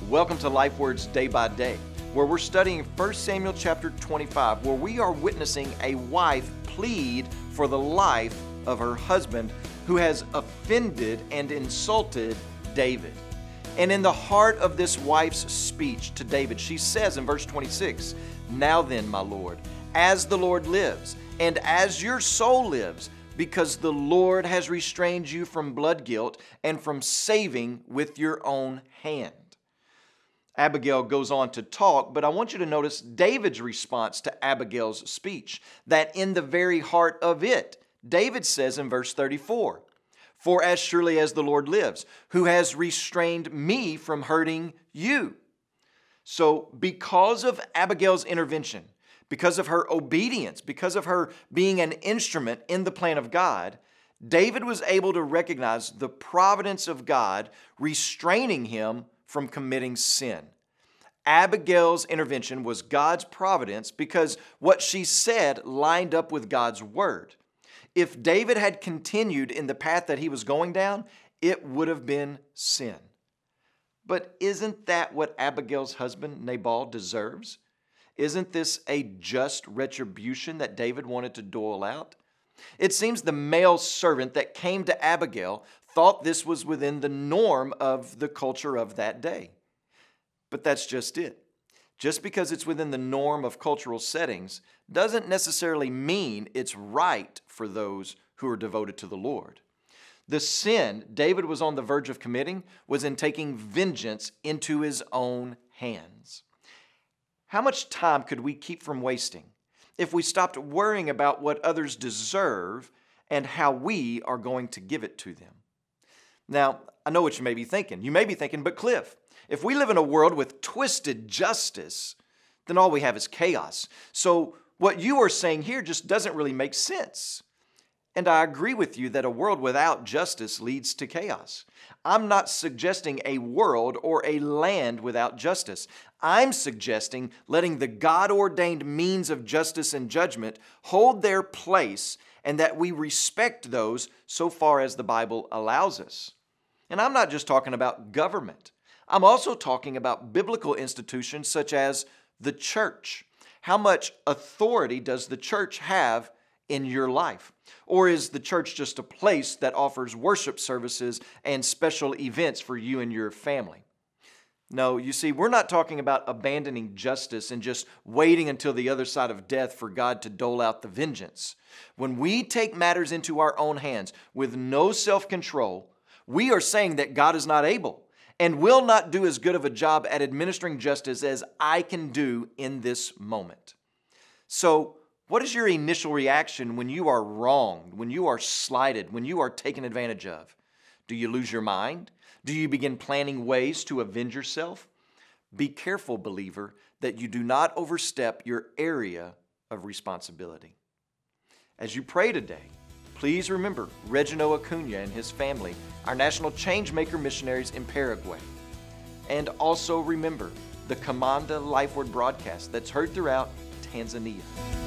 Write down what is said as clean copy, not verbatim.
Welcome to Life Words Day by Day, where we're studying 1 Samuel chapter 25, where we are witnessing a wife plead for the life of her husband who has offended and insulted David. And in the heart of this wife's speech to David, she says in verse 26, "Now then, my Lord, as the Lord lives, and as your soul lives, because the Lord has restrained you from blood guilt and from saving with your own hand." Abigail goes on to talk, but I want you to notice David's response to Abigail's speech, that in the very heart of it, David says in verse 34, "For as surely as the Lord lives, who has restrained me from hurting you." So because of Abigail's intervention, because of her obedience, because of her being an instrument in the plan of God, David was able to recognize the providence of God restraining him from committing sin. Abigail's intervention was God's providence because what she said lined up with God's word. If David had continued in the path that he was going down, it would have been sin. But isn't that what Abigail's husband Nabal deserves? Isn't this a just retribution that David wanted to dole out? It seems the male servant that came to Abigail thought this was within the norm of the culture of that day. But that's just it. Just because it's within the norm of cultural settings doesn't necessarily mean it's right for those who are devoted to the Lord. The sin David was on the verge of committing was in taking vengeance into his own hands. How much time could we keep from wasting if we stopped worrying about what others deserve and how we are going to give it to them? Now, I know what you may be thinking. You may be thinking, but Cliff, if we live in a world with twisted justice, then all we have is chaos. So what you are saying here just doesn't really make sense. And I agree with you that a world without justice leads to chaos. I'm not suggesting a world or a land without justice. I'm suggesting letting the God-ordained means of justice and judgment hold their place and that we respect those so far as the Bible allows us. And I'm not just talking about government. I'm also talking about biblical institutions such as the church. How much authority does the church have in your life? Or is the church just a place that offers worship services and special events for you and your family? No, you see, we're not talking about abandoning justice and just waiting until the other side of death for God to dole out the vengeance. When we take matters into our own hands with no self-control, we are saying that God is not able and will not do as good of a job at administering justice as I can do in this moment. So, what is your initial reaction when you are wronged, when you are slighted, when you are taken advantage of? Do you lose your mind? Do you begin planning ways to avenge yourself? Be careful, believer, that you do not overstep your area of responsibility. As you pray today, please remember Reginald Acuna and his family, our national changemaker missionaries in Paraguay. And also remember the Commanda Life Word broadcast that's heard throughout Tanzania.